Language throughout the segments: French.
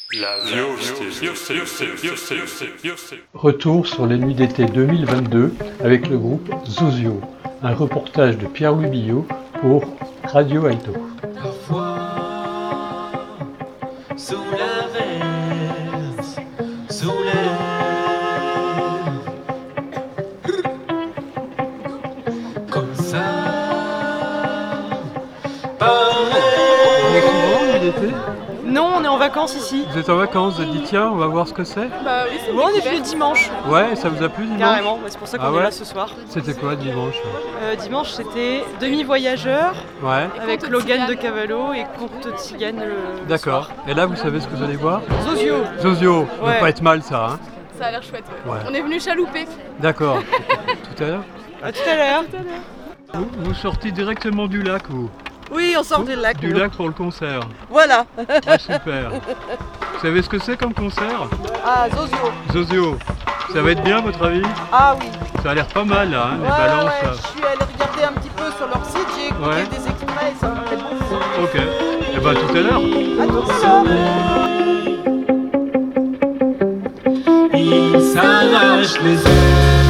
Retour sur les nuits d'été 2022 avec le groupe Zozio, un reportage de Pierre-Louis Billot pour Radio Alto. Parfois, sous l'averse, sous comme ça, Non, on est en vacances ici. Vous êtes en vacances, vous avez dit tiens, on va voir ce que c'est. Bah oui, c'est bon, on est venu dimanche. Ouais, ça vous a plu dimanche? Carrément, bah, c'est pour ça qu'on est ouais là ce soir. C'était quoi dimanche? Dimanche, c'était Demi-voyageur Ouais. avec Logan de Cavallo et Conte de Tzigane le D'accord. soir. Et là, vous savez ce que vous allez voir? Zozio. Zozio, ça Ouais. va pas être mal ça, hein? Ça a l'air chouette. Ouais. On est venu chalouper. D'accord. Tout à l'heure? À tout à l'heure. Vous sortez directement du lac, vous? Oui, on sort du lac. Du lac pour le concert. Voilà. Ah, super. Vous savez ce que c'est comme concert? Ah, Zozio. Zozio. Ça va être bien, à votre avis? Ah oui. Ça a l'air pas mal, là, hein, les balances. Je suis allée regarder un petit peu sur leur site, j'ai écouté Ouais. des extraits et ça me plaît beaucoup. Ok. Et ben, tout à l'heure. À tout à l'heure. il s'arrache les airs.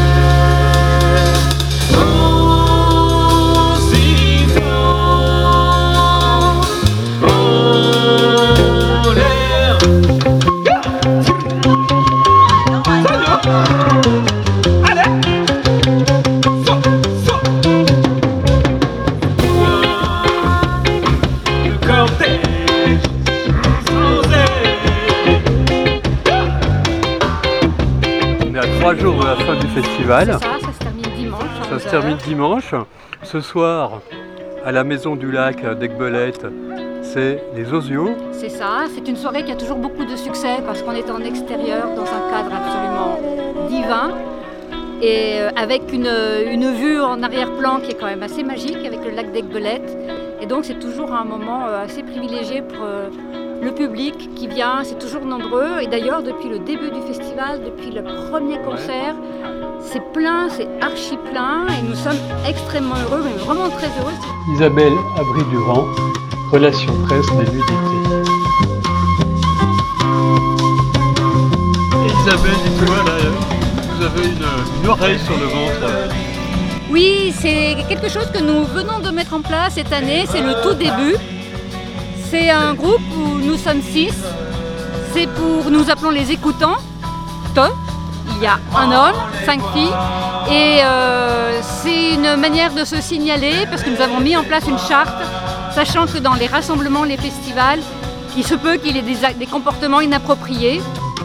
On est à 3 jours de la fin du festival. Ça se termine dimanche. Ça se termine dimanche. Ce soir, à la Maison du Lac d'Aiguebelette, c'est les Zozio. C'est ça, c'est une soirée qui a toujours beaucoup de succès parce qu'on est en extérieur dans un cadre absolument divin et avec une vue en arrière-plan qui est quand même assez magique avec le lac d'Aiguebelette. Et donc c'est toujours un moment assez privilégié pour le public qui vient, c'est toujours nombreux. Et d'ailleurs depuis le début du festival, depuis le premier concert, c'est plein, c'est archi plein et nous sommes extrêmement heureux, mais vraiment très heureux. Isabelle Abri-Durand, Relations presse des nuits d'été. Isabelle, dites-moi là, vous avez une oreille sur le ventre. Oui, c'est quelque chose que nous venons de mettre en place cette année, c'est le tout début. C'est un groupe où nous sommes 6. C'est pour, nous appelons les écoutants. Il y a un homme, 5 filles. Et c'est une manière de se signaler parce que nous avons mis en place une charte, sachant que dans les rassemblements, les festivals, il se peut qu'il y ait des comportements inappropriés.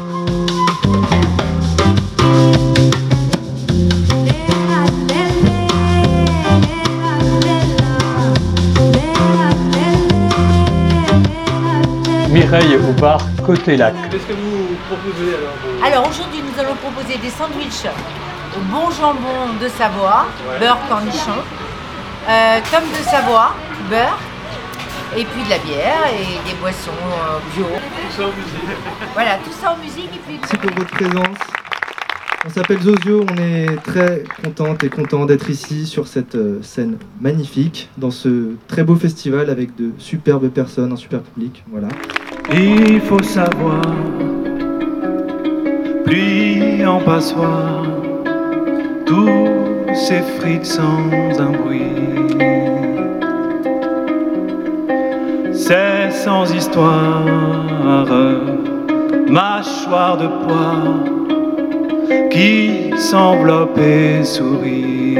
Mireille au bar Côté Lac. Qu'est-ce que vous proposez alors? Alors aujourd'hui, nous allons proposer des sandwichs au bon jambon de Savoie, beurre cornichon, tomes de Savoie, beurre, et puis de la bière et des boissons bio. Tout ça en musique. Voilà, tout ça en musique et puis... Merci pour votre présence. On s'appelle Zozio, on est très contente et content d'être ici sur cette scène magnifique, dans ce très beau festival avec de superbes personnes, un super public, voilà. Il faut savoir, pluie en passoire, tous ces frites sans un bruit. C'est sans histoire, mâchoire de poire qui s'enveloppe et sourit.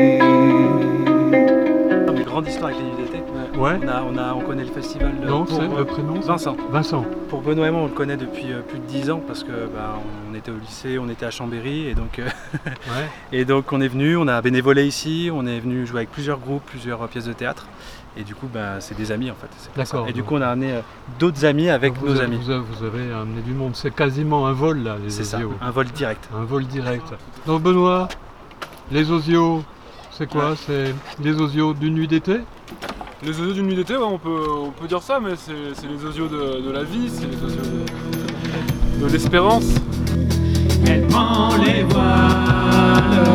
Une grande histoire avec les nuits d'été. Ouais. On connaît le festival. Non, pour, c'est le prénom? Vincent. Vincent. Pour Benoît et moi, on le connaît depuis plus de 10 ans parce que on était au lycée, on était à Chambéry et donc, Ouais. et donc on est venu, on a bénévolé ici, on est venu jouer avec plusieurs groupes, plusieurs pièces de théâtre et du coup c'est des amis en fait. C'est pour ça. D'accord. Et du coup on a amené d'autres amis avec vous nos avez, amis. Vous avez amené du monde, c'est quasiment un vol là, les C'est ça, Zozio. un vol direct. Un vol direct. Donc Benoît, les Zozio, c'est quoi? C'est les Zozio d'une nuit d'été? Les osios d'une nuit d'été, ouais, on peut dire ça, mais c'est les osios de la vie, c'est les osios de l'espérance. Elle prend les voiles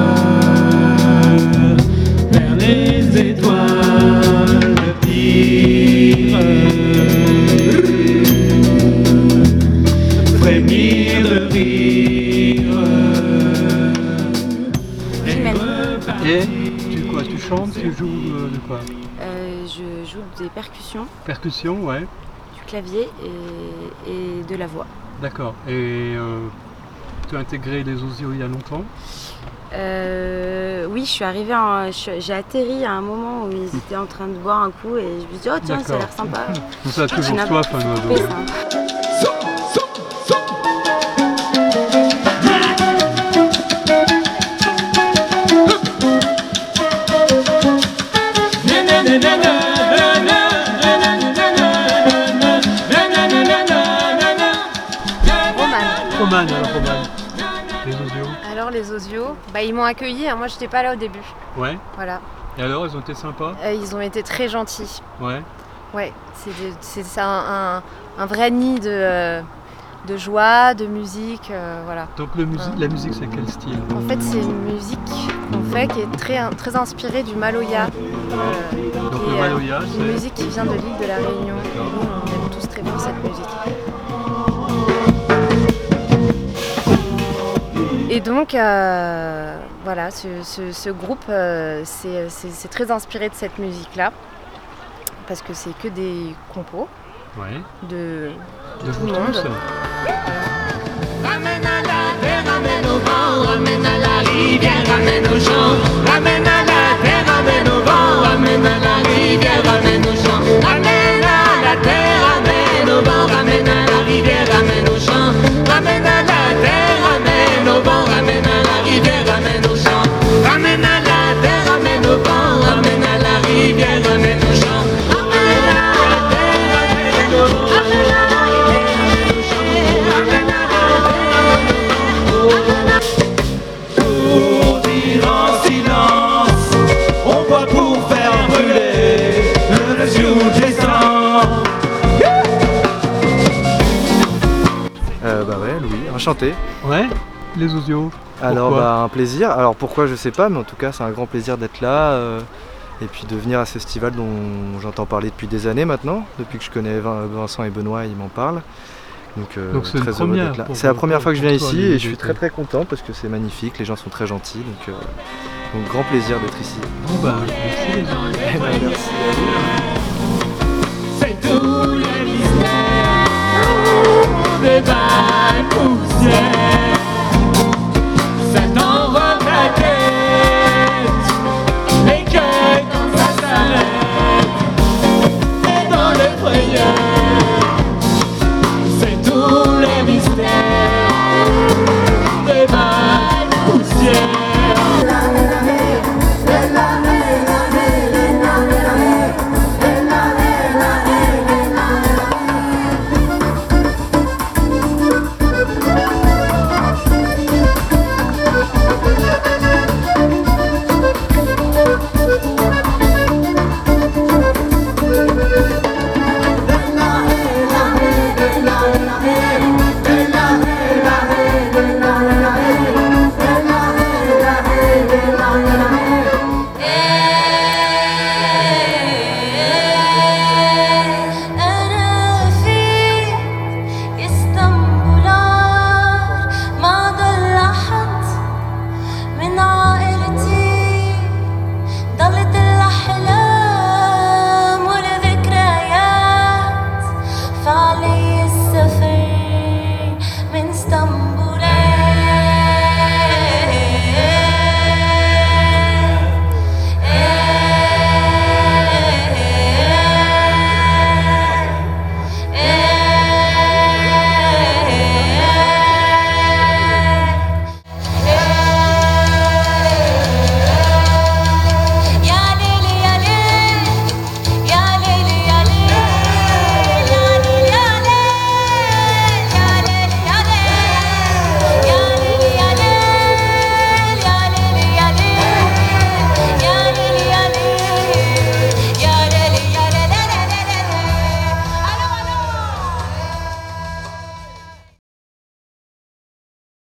vers les étoiles de tire. chantes, tu joues de quoi? Je joue des percussions, Percussion, ouais. du clavier et de la voix. D'accord. Et tu as intégré les Osios il y a longtemps? Oui, j'ai atterri à un moment où ils étaient en train de boire un coup et je me suis dit, oh tiens, ça a l'air sympa. Donc ça a toujours soif, un oiseau. Romane, alors Romane, les Osios. Alors les Osios, ils m'ont accueilli, hein. Moi j'étais pas là au début. Ouais. Voilà. Et alors, ils ont été sympas? Ils ont été très gentils. Ouais. Ouais, c'est un vrai nid de joie, de musique, voilà. Donc la musique, c'est quel style? En fait, c'est une musique qu'on fait qui est très inspirée du Maloya. Donc le Maloya, c'est une musique qui vient de l'île de la Réunion. Et nous, on aime tous très bien cette musique. Et donc, voilà, ce groupe, c'est très inspiré de cette musique-là, parce que c'est que des compos de tout le monde. Ramène à la terre, ramène au vent, ramène à la rivière, ramène au champ. Ramène à la terre, ramène au vent, ramène à la rivière, ramène au champ. Ramène à la terre, ramène au vent, ramène à la rivière, ramène au champ. Ramène à la terre, ramène au vent, ramène à la rivière, ramène au champ. Ramène à la terre, ramène au vent, ramène à la rivière, ramène au champ. Ramène à la terre, ramène au vent, ramène à la rivière, ramène au champ. Ramène à Pour dire en silence, on boit pour faire brûler le jour descend. Ouais, Louis, enchanté. Ouais, les Osios. Alors Pourquoi? un plaisir, alors pourquoi je sais pas, mais en tout cas c'est un grand plaisir d'être là et puis de venir à ce festival dont j'entends parler depuis des années maintenant, depuis que je connais Vincent et Benoît, ils m'en parlent. Donc c'est très heureux d'être là. C'est la première fois que je viens ici et je suis très très content parce que c'est magnifique, les gens sont très gentils, donc grand plaisir d'être ici. Bon merci les Osios. Merci à vous. C'est tout.